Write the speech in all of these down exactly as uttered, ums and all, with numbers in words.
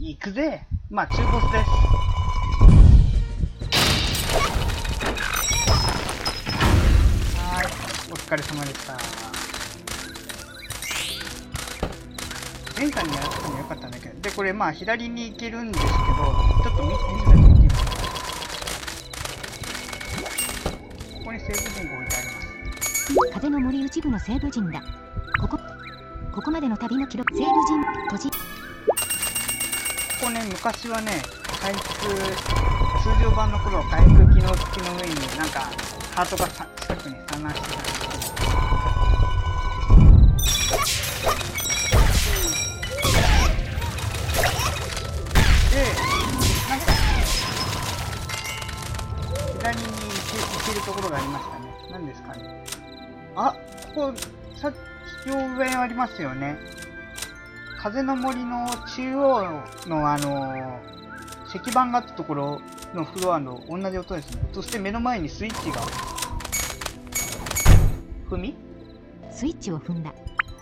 行くぜ。まあ中ボスです。はーい、お疲れ様でした。前回にやってもよかったんだけど、でこれまあ左に行けるんですけど、ちょっと見てみてください。ここにセーブ陣が置いてあります。 風の森内部のセーブ陣だ。ここここまでの旅の記録。セーブ陣閉じ。 ここね、昔はね、回復、通常版の頃は回復機能付きの上になんかハートがさ近くに散乱してたんですけど、で、なんか左に行けるところがありましたね。何ですかね。あ、ここさっき上ありますよね。風の森の中央のあの石板があったところのフロアの同じ音ですね。そして目の前にスイッチが。踏み？ スイッチを踏んだ。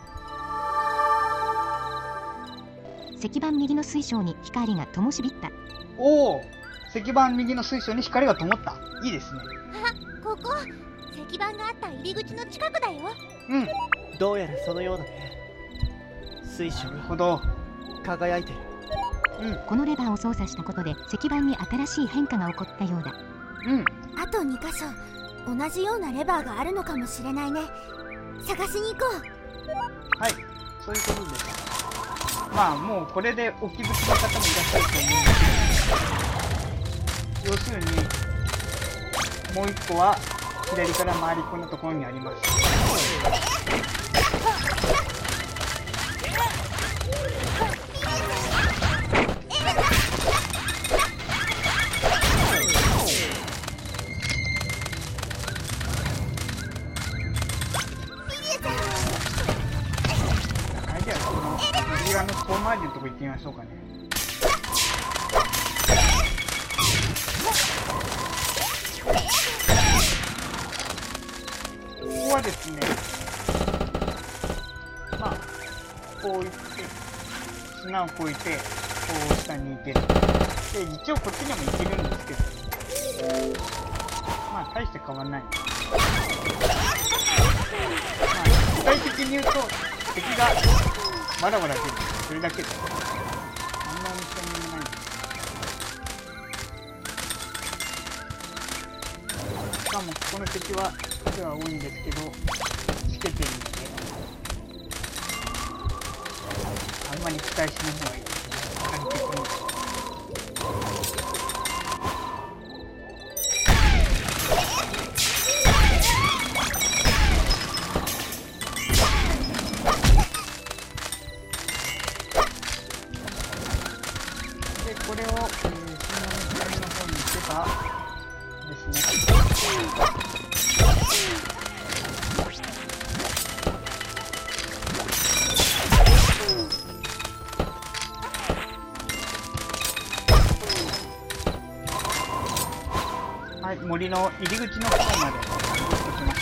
石板右の水晶に光が灯しびった。 おお、石板右の水晶に光が灯った。いいですね。 あ、ここ石板があった入り口の近くだよ。 うん。 どうやらそのようだね。水晶なるほど。 輝いてる。 うん。 このレバーを操作したことで石板に新しい変化が起こったようだ。 うん。 あとに箇所同じようなレバーがあるのかもしれないね。探しに行こう。 はい、そういうことです。まあもうこれでお気づきの方もいらっしゃると思うんですけど、要するにもう一個は左から回り込んだところにあります。あの遠回りのとこ行ってみましょうかね。ここはですね、まあこう行って砂を越えてこう下に行ける。で一応こっちにも行けるんですけど、まあ大して変わらない。まあ具体的に言うと敵がまだまだ出る。それだけです。あんなにそんなにないんです。しかもここの敵は数は多いんですけど、つけてるのであんまり期待しない方がいいですね。完璧に。これを、えー、その左の方に行けばですね。はい、森の入り口の方まで行きました。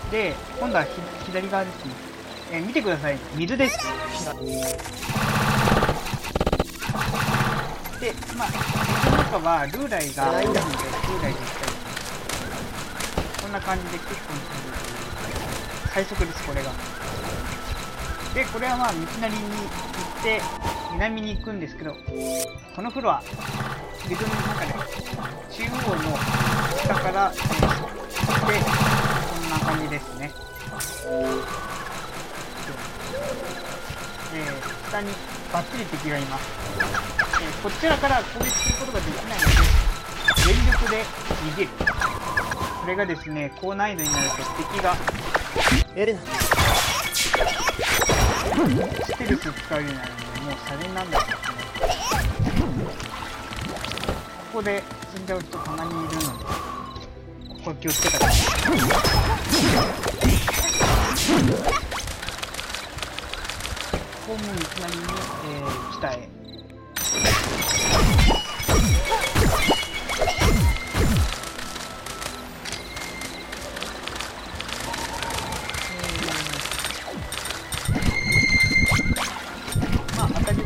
で、今度は左側ですね。えー、見てください。水です。で、まあ、水の中はルーライがいるので、ルーライで行ったり、こんな感じで結構最速です、これが。で、これはまあ、道なりに行って、南に行くんですけど、このフロア、水の中で、中央の下から、えー、で、こんな感じですね。えー、下にバッチリ敵がいます。えー、こちらから攻撃することができないので、全力で逃げる。これがですね、高難易度になると敵がエレナステルス使うようになるので、もうシャレになんないですね。ここで死んじゃう人たまにいるので、ここ気をつけたら。ここもいきなりに、えー、北へ。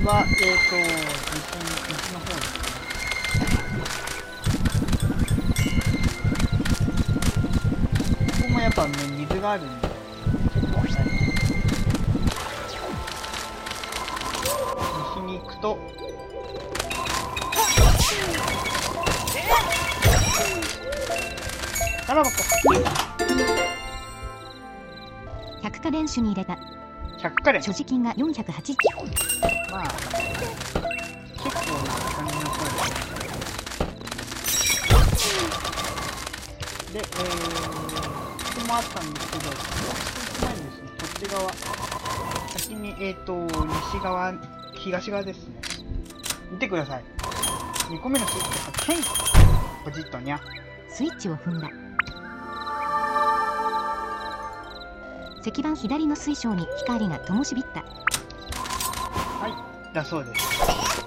は、えーと、西、西の方ですね。ここもやっぱね、水があるんで、ちょっと怖い。西に行くと、宝箱ひゃくか連手に入れた。 ひゃくか連。 所持金がよんひゃくはちじゅう。 まあ、結構な感じの方で。で、えー、ここもあったんですけど、ここないんですね。こっち側。先に、えーと、西側、東側ですね。見てください。にこめのスイッチ発見。ポチッとにゃ。 スイッチを踏んだ。石板左の水晶に光が灯しびった。 はい、だそうです。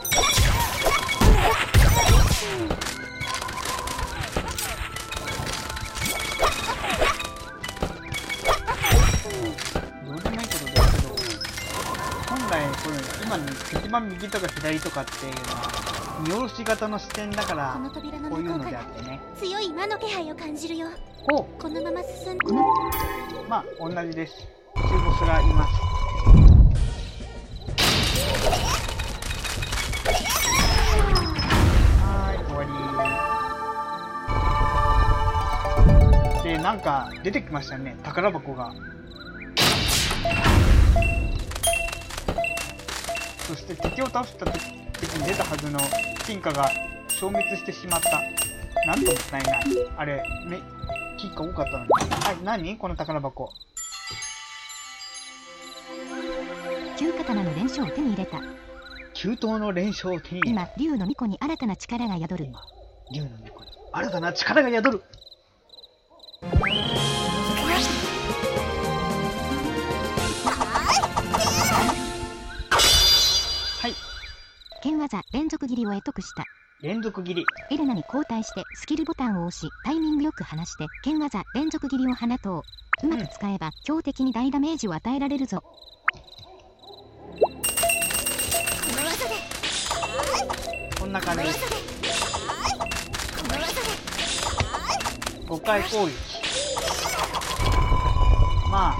どうでもいいことですけど、本来これ今の石板右とか左とかっていうのは見下ろし型の視点だからこの扉のこういうの向こうからであってね。 強い魔の気配を感じるよ。 お、 このまま進んで。 このまあ同じです。中ボスがいます。はーい、終わり。で、なんか出てきましたね、宝箱が。そして敵を倒した時に出たはずの金貨が消滅してしまった。なんともったいない。あれ、ね、金貨多かったのに。はい、何この宝箱。 旧刀の連勝を手に入れた。 急騰の連勝を手に入れた。 今竜の巫女に新たな力が宿る。 今、竜の猫に新たな力が宿る。はい、 剣技連続斬りを得得した。 連続斬り。 エレナに交代してスキルボタンを押し、タイミングよく離して剣技連続斬りを放とう。うまく使えば強敵に大ダメージを与えられるぞ。 この技で。 こんな感じです。 この技で。 ごかい攻撃。まあ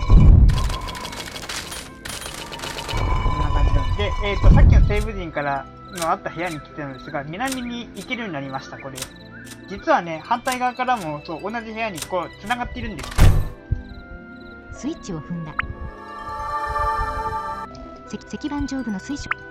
こんな感じなんで、えーと、さっきの西部陣からのあった部屋に来てるんですが、南に行けるようになりました。これ実はね、反対側からもそう同じ部屋にこう繋がっているんです。 スイッチを踏んだ。石石板上部の水晶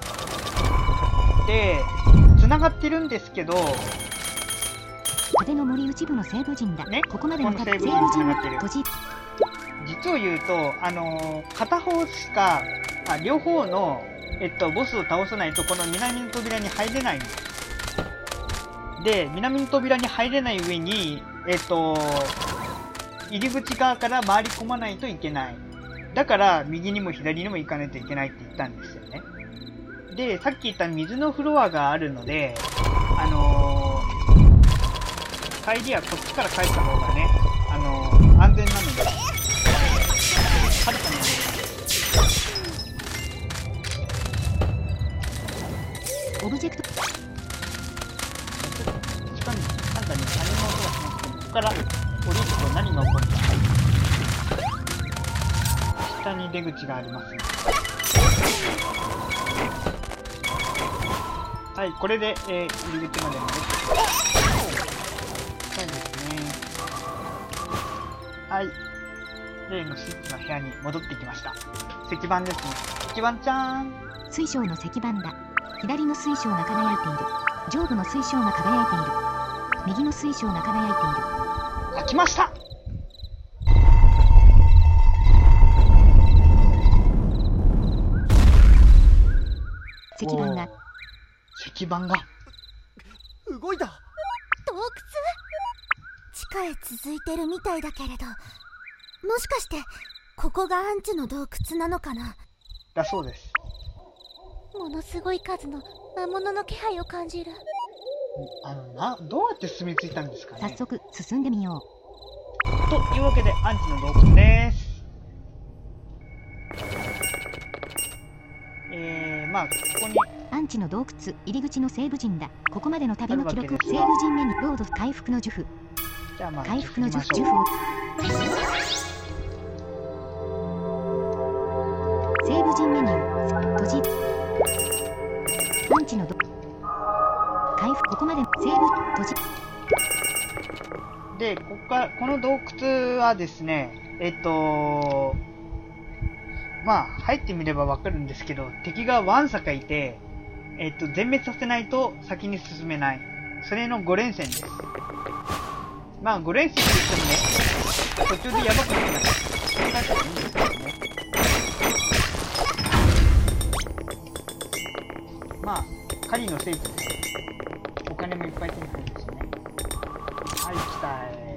で、繋がってるんですけど、 風の森内部の西部陣だ。 ね、 ここまでのここの西部西部陣陣に繋がってる。 閉じ。 実を言うと、あのー、片方しか、あ、両方の、えっと、ボスを倒さないと、この南の扉に入れないんです。で、南の扉に入れない上に、えっと、入り口側から回り込まないといけない。だから、右にも左にも行かないといけないって言ったんですよね。で、さっき言った水のフロアがあるので、あのー、帰りはこっちから帰った方がね、あのー、安全なので、はるかに安全。 オブジェクト。 しかも簡単に何も音がしなくても、ここから降りると何が起こるか。下に出口がありますね。はい、これで、えー、入り口まで戻ってきます。そうですね。はい。例のスイッチの部屋に戻ってきました。石板ですね。石板ちゃーん。 水晶の石板だ。左の水晶が輝いている。上部の水晶が輝いている。右の水晶が輝いている。 あ、来ました。 石板が。 石板が動いた。 洞窟？地下へ続いてるみたいだけれど、もしかしてここがアンチの洞窟なのかな。 だそうです。 ものすごい数の魔物の気配を感じる。 あのな、どうやって住み着いたんですかね。 早速進んでみよう。というわけでアンチの洞窟です。えー、 まあここにアンチの洞窟入り口のセーブ陣だ。ここまでの旅の記録。 あるわけですセーブ陣目にロード回復の呪符。 じゃあまあ回復の呪ちょっと見呪ましょう符を。セーブ陣メニュー閉じ。アンチのど回復。ここまでセーブ閉じ。 で、ここからこの洞窟はですね、えっとまあ入ってみればわかるんですけど、敵がわんさかいて、えっと全滅させないと先に進めない。それのご連戦です。まあご連戦といってもね、途中でやばくなったらそれだけでいいんですけどね。まあ狩りの聖地です。お金もいっぱい手に入るしね。はい、来たい。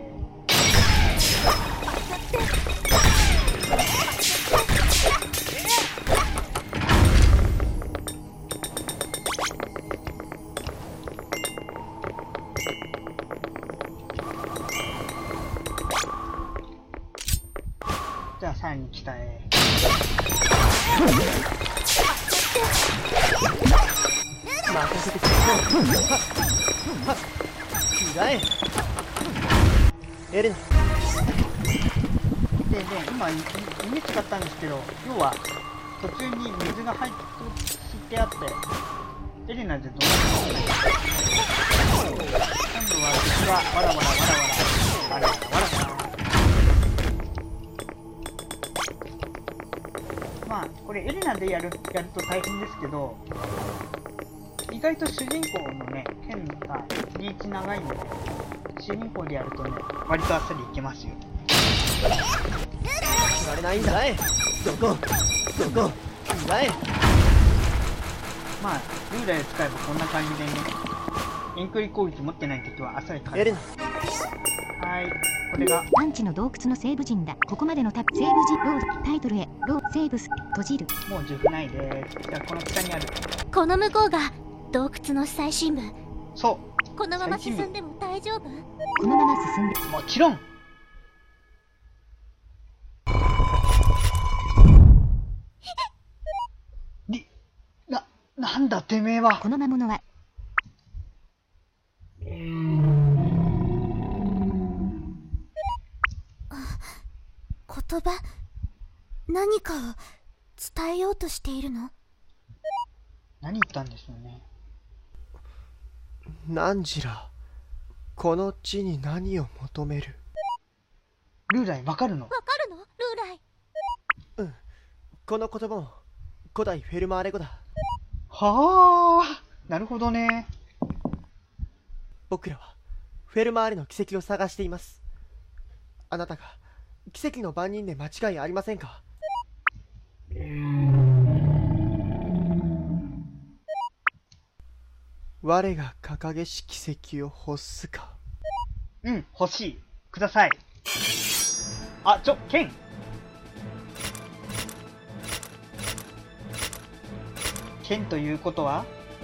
じゃあさらに北へ。 任せてくれ。着替え。エレナ。 で、で、今、意味使ったんですけど、要は、途中に水が入ってあって、エレナでどうなるのか。今度は敵がわらわらわらわら、わらわらわらわら。まあ、これエレナでやる、やると大変ですけど、意外と主人公のね、剣がリーチ長いので、主人公でやるとね、割とあっさりいけますよ。 言われないんだい。どこどこ着替え。 まあ、ルーラーで使えばこんな感じでね、遠距離攻撃持ってない敵はあっさり勝エレる。 ナ。 はい、これが、 アンチの洞窟のセーブ陣だ。ここまでのタセーブ陣ロードタイトルへローセーブス閉じる。 もうじゅうないです。じゃあこの北にある。 この向こうが洞窟の最深部。 そこのまま進んでも大丈夫？ このまま進んで。 う、もちろん。り、な、なんだてめえは。 この魔物は言葉、何かを伝えようとしているの？ 何言ったんでしょうね。 ナンジラ。この地に何を求める？ ルーライわかるの？ わかるの？ルーライ。 うん。この言葉も古代フェルマーレ語だ。 はあ、なるほどね。 僕らはフェルマーレの奇跡を探しています。あなたが奇跡の番人で間違いありませんか？我が掲げし奇跡を欲すか？ うん、欲しい。ください。あ、ちょ、ケン。ケンということは？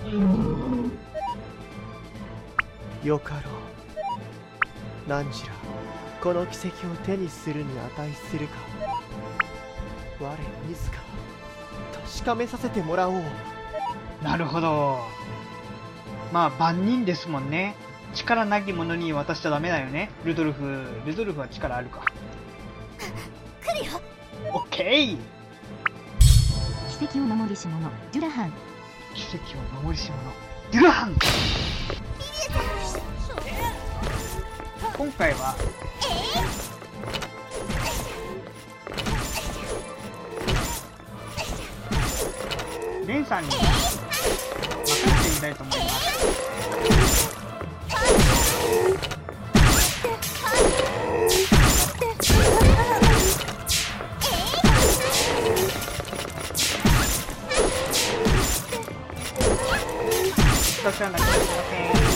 よかろう。ナンジラ、この奇跡を手にするに値するか？我自ら確かめさせてもらおう。 なるほど。まあ、万人ですもんね。力なき者に渡しちゃダメだよね。ルドルフ、ルドルフは力あるか。 来るよ。 オッケー。 奇跡を守りし者デュラハン。 奇跡を守りし者デュラハン。今回はレンさんに任せてみたいと思います。私は泣きません。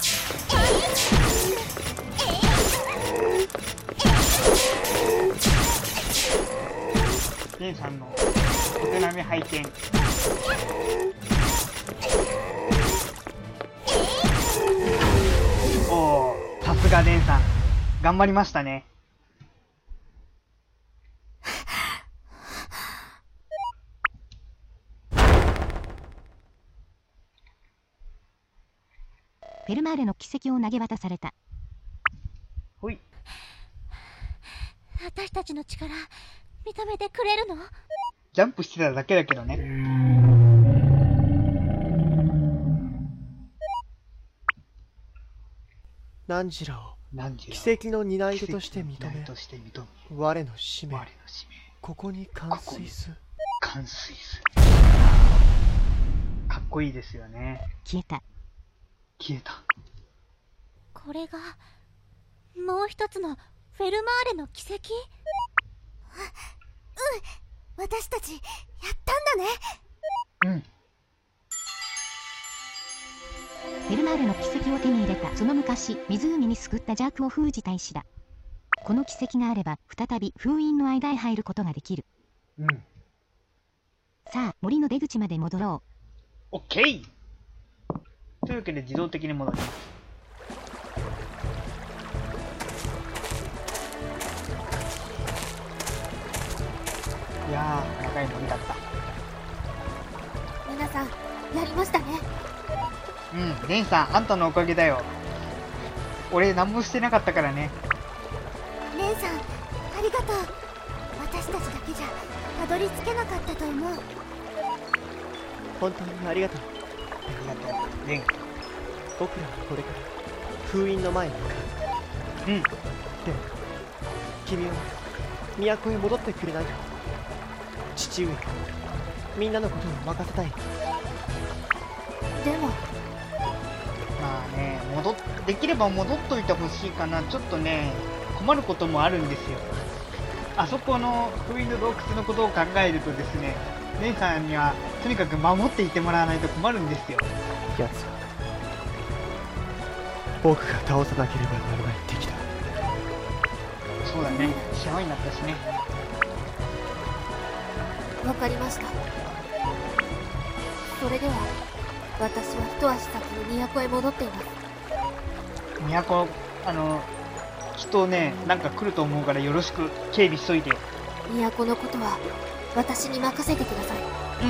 レンさんのお手並み拝見。おお、さすがレンさん、頑張りましたね。 フェルマーレの奇跡を投げ渡された。 ほい。 私たちの力認めてくれるの？ ジャンプしてただけだけどね。 ナンジラを何時奇跡の担い手として認め、 として認め我の使命、 我の使命、 ここに完遂す。 完遂する。かっこいいですよね。 消えた。 消えた。 これがもう一つのフェルマーレの奇跡？うん、私たちやったんだね。 うん。 フェルマーレの奇跡を手に入れた。その昔湖に救った邪悪を封じた石だ。この奇跡があれば再び封印の間へ入ることができる。 うん。 さあ森の出口まで戻ろオッケー。というわけで自動的に戻ります。いやー、長い森だった。 皆さんやりましたね。 うん、レンさん、あんたのおかげだよ。俺、何もしてなかったからね。 レンさんありがとう。私たちだけじゃたどり着けなかったと思う。 本当にありがとう。 ありがとう、レン。 僕らはこれから封印の前に向かう。 うん。 でも君は都へ戻ってくれないか。父上にみんなのことを任せたい。 でもまあね、戻っ、できれば戻っといてほしいかな。ちょっとね、困ることもあるんですよ。あそこの封印の洞窟のことを考えるとですね、レンさんにはとにかく守っていてもらわないと困るんですよ。 やつは僕が倒さなければならない敵だ。 そうだね、世話になったしね。 わかりました。それでは私は一足先に都へ戻っています。 都、あの、きっとね、なんか来ると思うからよろしく警備しといて。 都のことは私に任せてください。 うん。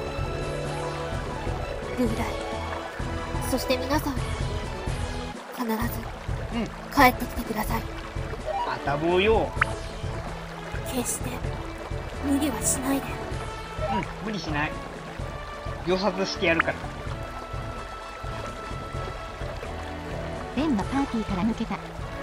ルーライ、そして皆さん必ずうん。 帰ってきてください。 あたぼうよ。 決して無理はしないで。 うん、無理しない。秒殺してやるから。 レンはパーティーから抜けた。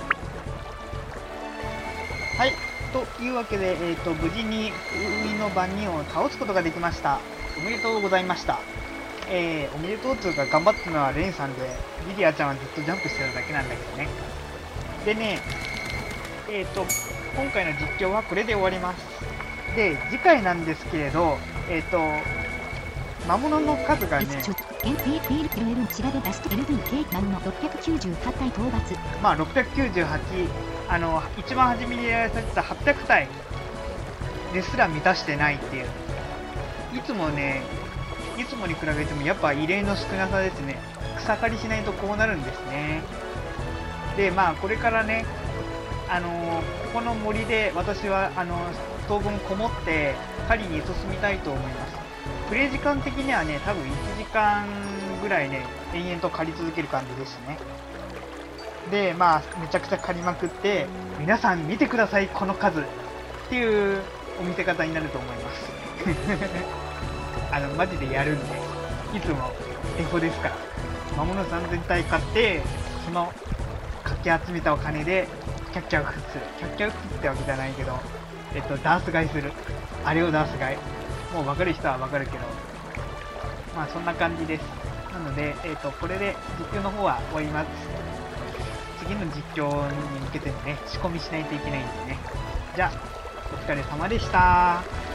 はい。というわけで、えっ、と、無事に封印の番人を倒すことができました。おめでとうございました。えー、おめでとうというか頑張ったのはレンさんで、リリアちゃんはずっとジャンプしてるだけなんだけどね。でね、えっ、と、今回の実況はこれで終わります。で、次回なんですけれど、えっ、と、魔物の数がね、 限定フィールキロエルン調べ出すと エルブイケー 魔物ろっぴゃくきゅうじゅうはち体討伐。 まあろっぴゃくきゅうじゅうはち、あの、一番初めにやられてたはっぴゃく体ですら満たしてないっていう。いつもね、いつもに比べてもやっぱ異例の少なさですね。草刈りしないとこうなるんですね。で、まあこれからね、あのー、ここの森で私は、あのー、当分こもって狩りに進みたいと思います。プレイ時間的にはね、多分いちじかんぐらいね、延々と狩り続ける感じですね。で、まあ、めちゃくちゃ狩りまくって、皆さん見てください、この数っていうお見せ方になると思います。あの、マジでやるんで、いつもエフォですから。魔物さんぜん体買って、その、かき集めたお金で、キャッキャウフする。キャッキャウフってわけじゃないけど、えっと、ダース買いする。あれをダース買い。もう分かる人は分かるけど、まあそんな感じです。なので、えっと、これで実況の方は終わります。次の実況に向けてのね、仕込みしないといけないんでね。じゃあ、お疲れ様でした。